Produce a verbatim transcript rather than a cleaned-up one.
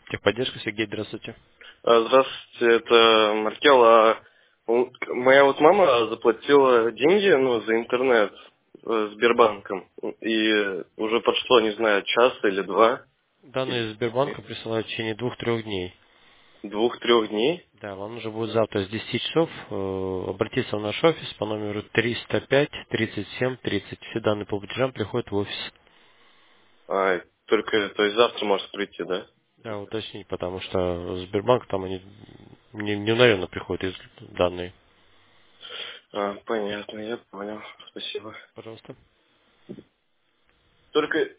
Техподдержка, Сергей, здравствуйте. А, Здравствуйте, это Маркел. А у- Моя вот мама заплатила деньги, ну, за интернет э, Сбербанком. И уже прошло, не знаю, час или два, Данные или из Сбербанка присылают в течение двух-трех дней. двух-трех дней. Да, вам нужно будет завтра с десяти часов э, обратиться в наш офис по номеру триста пять тридцать семь тридцать. Все данные по платежам приходят в офис. А, только, то есть завтра может прийти, да? Да, уточнить, потому что Сбербанк там они не, не мгновенно приходят из данные. А, понятно, я понял. Спасибо. Пожалуйста. Только